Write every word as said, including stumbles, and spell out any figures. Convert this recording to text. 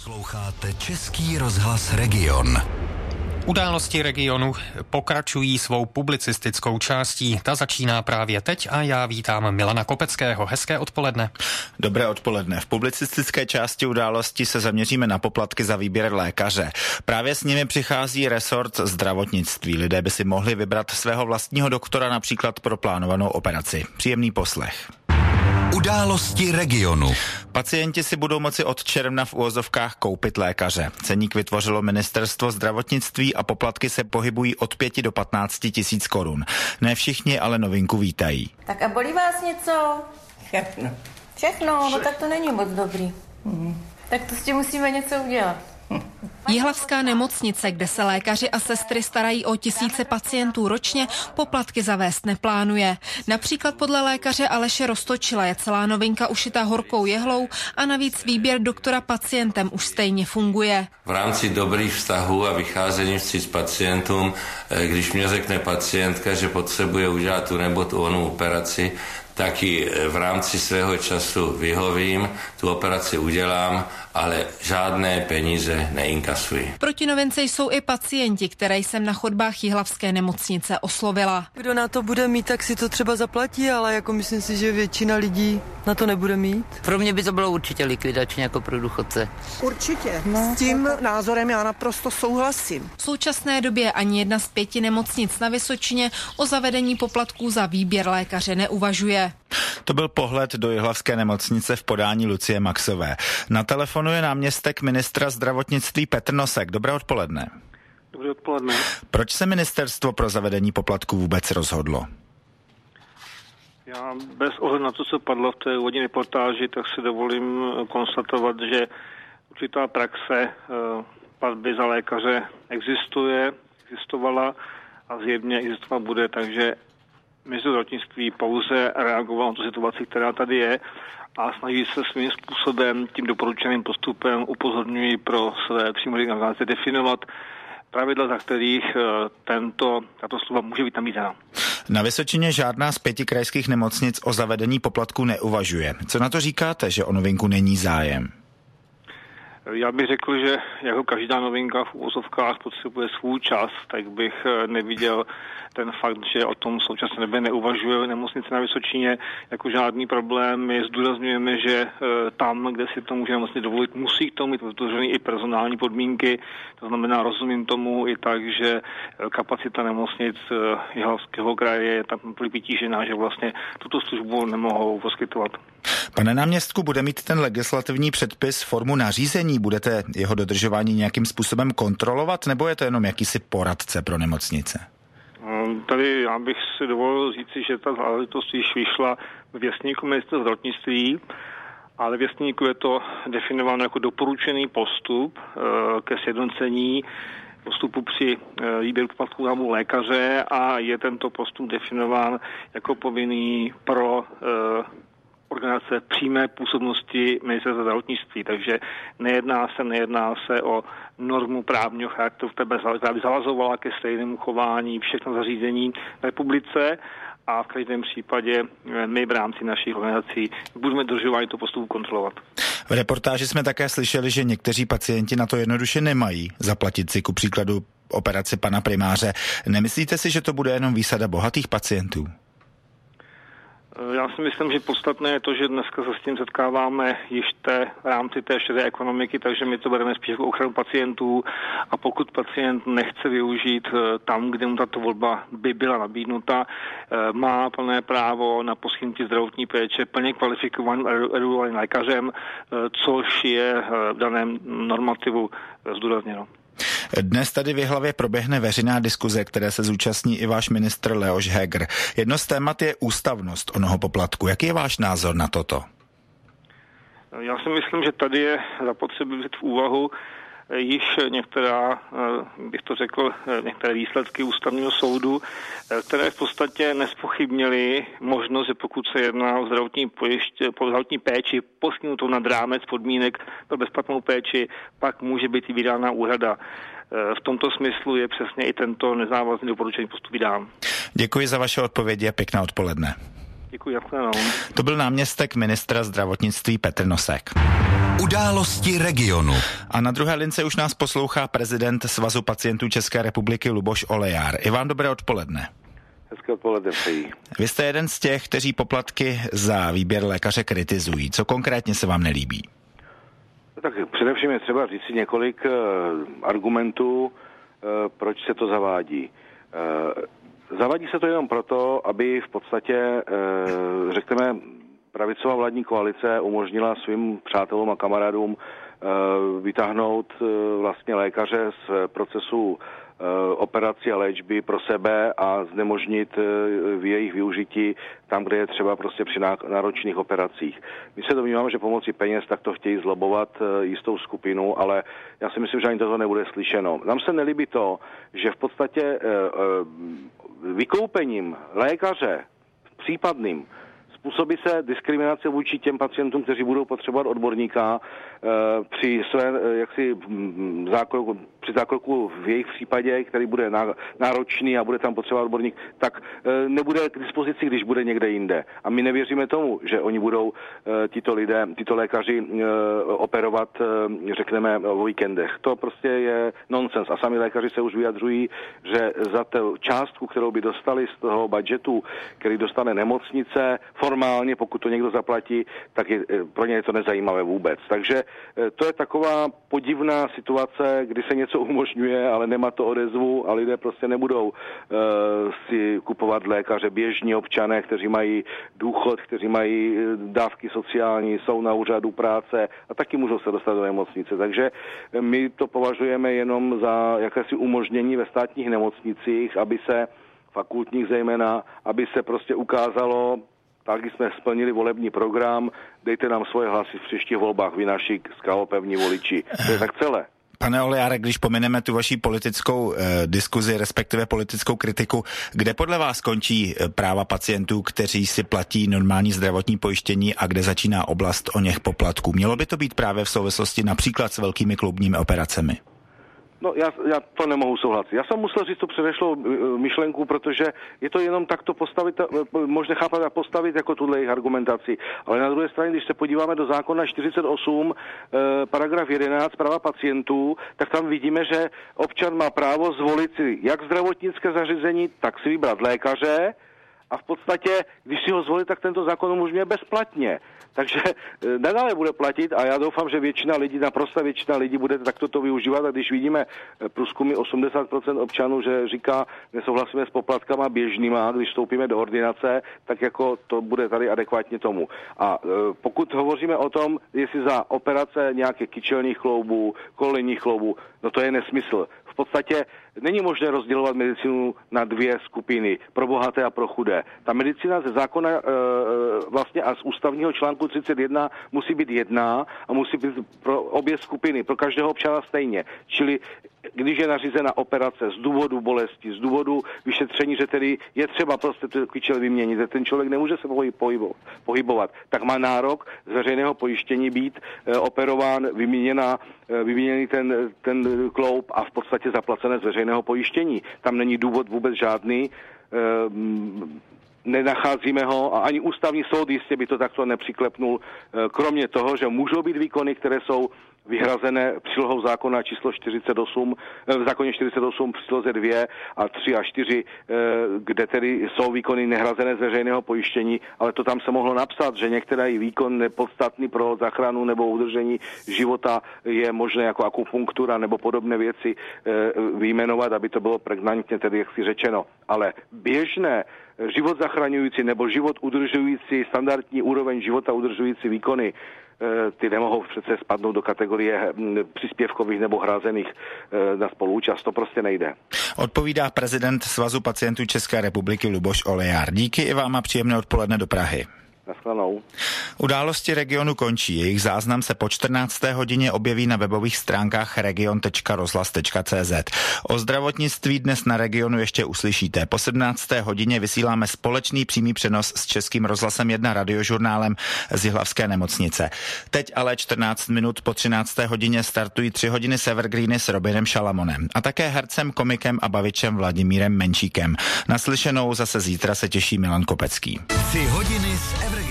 Posloucháte Český rozhlas Region. Události regionu pokračují svou publicistickou částí. Ta začíná právě teď a já vítám Milana Kopeckého. Hezké odpoledne. Dobré odpoledne. V publicistické části události se zaměříme na poplatky za výběr lékaře. Právě s nimi přichází resort zdravotnictví. Lidé by si mohli vybrat svého vlastního doktora například pro plánovanou operaci. Příjemný poslech. Události regionu. Pacienti si budou moci od června v uvozovkách koupit lékaře. Ceník vytvořilo ministerstvo zdravotnictví a poplatky se pohybují od pěti do patnácti tisíc korun. Ne všichni ale novinku vítají. Tak a bolí vás něco? Všechno. Všechno? No tak to není moc dobrý. Mhm. Tak to s tím musíme něco udělat. Jihlavská nemocnice, kde se lékaři a sestry starají o tisíce pacientů ročně, poplatky zavést neplánuje. Například podle lékaře Aleše Roztočila je celá novinka ušita horkou jehlou a navíc výběr doktora pacientem už stejně funguje. V rámci dobrých vztahů a vycházení vstříc pacientům, když mě řekne pacientka, že potřebuje udělat tu nebo tu onu operaci, tak ji v rámci svého času vyhovím, tu operaci udělám, ale žádné peníze neinkasuji. Proti novince jsou i pacienti, které jsem na chodbách jihlavské nemocnice oslovila. Kdo na to bude mít, tak si to třeba zaplatí, ale jako myslím si, že většina lidí na to nebude mít. Pro mě by to bylo určitě likvidační jako pro důchodce. Určitě. No, s tím to... názorem já naprosto souhlasím. V současné době ani jedna z pěti nemocnic na Vysočině o zavedení poplatků za výběr lékaře neuvažuje. To byl pohled do jihlavské nemocnice v podání Lucie Maxové. Na telefonu je náměstek ministra zdravotnictví Petr Nosek. Dobré odpoledne. Dobré odpoledne. Proč se ministerstvo pro zavedení poplatků vůbec rozhodlo? Já bez ohledu na to, co padlo v té úvodní reportáži, tak si dovolím konstatovat, že určitá praxe platby za lékaře existuje, existovala a zjevně existovat bude, takže Ministerstvo zdravotnictví pouze reagovalo na tu situaci, která tady je a snaží se svým způsobem tím doporučeným postupem upozorňují pro své přímé organizace definovat pravidla, za kterých tento, tato služba může být nabízena. Na Vysočině žádná z pěti krajských nemocnic o zavedení poplatku neuvažuje. Co na to říkáte, že o novinku není zájem? Já bych řekl, že jako každá novinka v uvozovkách potřebuje svůj čas, tak bych neviděl ten fakt, že o tom současné době neuvažuje nemocnice na Vysočině jako žádný problém. My zdůrazňujeme, že tam, kde si to může nemocnice dovolit, musí k tomu mít vytvořeny i personální podmínky. To znamená, rozumím tomu i tak, že kapacita nemocnic Jihlavského kraje je tam vytížená, že vlastně tuto službu nemohou poskytovat. Pane náměstku, bude mít ten legislativní předpis formu nařízení? Budete jeho dodržování nějakým způsobem kontrolovat, nebo je to jenom jakýsi poradce pro nemocnice? Tady já bych si dovolil říci, že ta záležitost již vyšla v věstníku ministerstva zdravotnictví, ale v věstníku je to definováno jako doporučený postup ke sjednocení postupu při výběru poplatků na lékaře a je tento postup definován jako povinný pro organizace přímé působnosti ministerstva zdravotnictví, takže nejedná se, nejedná se o normu právního charakteru, která by zavazovala ke stejnému chování všechno zařízení v republice a v každém případě my v rámci našich organizací budeme dodržování toho postupu kontrolovat. V reportáži jsme také slyšeli, že někteří pacienti na to jednoduše nemají zaplatit si ku příkladu operaci pana primáře. Nemyslíte si, že to bude jenom výsada bohatých pacientů? Já si myslím, že podstatné je to, že dneska se s tím setkáváme již té, v rámci té šedé ekonomiky, takže my to bereme spíš jako ochranu pacientů a pokud pacient nechce využít tam, kde mu tato volba by byla nabídnuta, má plné právo na poskytnutí zdravotní péče plně kvalifikovaným erudovaným lékařem, což je v daném normativu zdůrazněno. Dnes tady v Jihlavě proběhne veřejná diskuze, které se zúčastní i váš ministr Leoš Heger. Jedno z témat je ústavnost onoho poplatku. Jaký je váš názor na toto? Já si myslím, že tady je zapotřebí vzít v úvahu již některá, bych to řekl, některé výsledky ústavního soudu, které v podstatě nespochybnily možnost, že pokud se jedná o zdravotní, pojiště, po zdravotní péči poskytnutou nad rámec podmínek pro bezplatnou péči, pak může být i vydána úhrada. V tomto smyslu je přesně i tento nezávazný doporučený postup vydán. Děkuji za vaše odpovědi a pěkné odpoledne. Děkuji, jasně, no. To byl náměstek ministra zdravotnictví Petr Nosek. Události regionu. A na druhé lince už nás poslouchá prezident Svazu pacientů České republiky Luboš Olejar. I vám dobré odpoledne. Hezké odpoledne přeji. Vy jste jeden z těch, kteří poplatky za výběr lékaře kritizují. Co konkrétně se vám nelíbí? Tak především je třeba říct si několik uh, argumentů, uh, proč se to zavádí. Uh, zavádí se to jenom proto, aby v podstatě, uh, řekněme, pravicová vládní koalice umožnila svým přátelům a kamarádům uh, vytáhnout uh, vlastně lékaře z procesu operací a léčby pro sebe a znemožnit v jejich využití tam, kde je třeba prostě při náročných operacích. My se domníváme, že pomocí peněz takto chtějí zlobovat jistou skupinu, ale já si myslím, že ani toto nebude slyšeno. Nám se nelíbí to, že v podstatě vykoupením lékaře případným způsobí se diskriminace vůči těm pacientům, kteří budou potřebovat odborníka e, při své e, jaksi zákroku, při zákroku v jejich případě, který bude náročný a bude tam potřebovat odborník, tak e, nebude k dispozici, když bude někde jinde. A my nevěříme tomu, že oni budou e, tyto lidé, tyto lékaři e, operovat, e, řekneme, o víkendech. To prostě je nonsens. A sami lékaři se už vyjadřují, že za tu částku, kterou by dostali z toho budžetu, který dostane nemocnice, formálně, pokud to někdo zaplatí, tak je, pro ně je to nezajímavé vůbec. Takže to je taková podivná situace, kdy se něco umožňuje, ale nemá to odezvu a lidé prostě nebudou uh, si kupovat lékaře. Běžní občané, kteří mají důchod, kteří mají dávky sociální, jsou na úřadu práce a taky můžou se dostat do nemocnice. Takže my to považujeme jenom za jakési umožnění ve státních nemocnicích, aby se fakultních zejména, aby se prostě ukázalo, tak jsme splnili volební program, dejte nám svoje hlasy v příštích volbách, vy naši skalopevní voliči. To je tak celé. Pane Olejare, když pomineme tu vaši politickou eh, diskuzi, respektive politickou kritiku, kde podle vás končí práva pacientů, kteří si platí normální zdravotní pojištění a kde začíná oblast o něch poplatků? Mělo by to být právě v souvislosti například s velkými kloubními operacemi? No, já, já to nemohu souhlasit. Já jsem musel říct tu předešlou myšlenku, protože je to jenom takto postavit, možná chápat a postavit jako tuhle jejich argumentaci. Ale na druhé straně, když se podíváme do zákona čtyřicet osm, eh, paragraf jedenáct, práva pacientů, tak tam vidíme, že občan má právo zvolit si jak zdravotnické zařízení, tak si vybrat lékaře, a v podstatě, když si ho zvolí, tak tento zákon umožňuje bezplatně. Takže nadále bude platit a já doufám, že většina lidí, naprostá většina lidí bude takto to využívat a když vidíme průzkumy osmdesát procent občanů, že říká, nesouhlasíme s poplatkama běžnýma, když vstoupíme do ordinace, tak jako to bude tady adekvátně tomu. A pokud hovoříme o tom, jestli za operace nějaké kyčelních kloubů, kolenních kloubů, no to je nesmysl. V podstatě není možné rozdělovat medicínu na dvě skupiny, pro bohaté a pro chudé. Ta medicína ze zákona e, vlastně a z ústavního článku třicet jedna musí být jedná a musí být pro obě skupiny, pro každého občana stejně. Čili když je nařízena operace z důvodu bolesti, z důvodu vyšetření, že tedy je třeba prostě tu kyčel vyměnit, že ten člověk nemůže se pohybovat, tak má nárok z veřejného pojištění být e, operován, vyměněna, e, vyměněný ten, ten kloub a v podstatě zaplacené z veřejného pojištění. Tam není důvod vůbec žádný, e, nenacházíme ho a ani ústavní soud jistě by to takto nepřiklepnul, e, kromě toho, že můžou být výkony, které jsou vyhrazené přílohou zákona číslo čtyřicet osm, v zákoně čtyřicet osm příloze dvě a tři a čtyři, kde tedy jsou výkony nehrazené z veřejného pojištění, ale to tam se mohlo napsat, že některý výkon nepodstatný pro záchranu nebo udržení života je možné jako akupunktura nebo podobné věci vyjmenovat, aby to bylo pregnantně tedy jaksi řečeno. Ale běžné život zachraňující nebo život udržující, standardní úroveň života udržující výkony, ty nemohou přece spadnout do kategorie příspěvkových nebo hrazených na spoluúčast. To prostě nejde. Odpovídá prezident Svazu pacientů České republiky Luboš Olejar. Díky i vám a příjemné odpoledne do Prahy. Naschledanou. Události regionu končí. Jejich záznam se po čtrnácté hodině objeví na webových stránkách region tečka rozhlas tečka cé zet. O zdravotnictví dnes na regionu ještě uslyšíte. Po sedmnácté hodině vysíláme společný přímý přenos s Českým rozhlasem jedna radiožurnálem z Jihlavské nemocnice. Teď ale čtrnáct minut po třinácté hodině startují tři hodiny Severgreeny s Robinem Šalamonem a také hercem, komikem a bavičem Vladimírem Menšíkem. Naslyšenou zase zítra se těší Milan Kopecký. Tři hodiny s Evergreeny.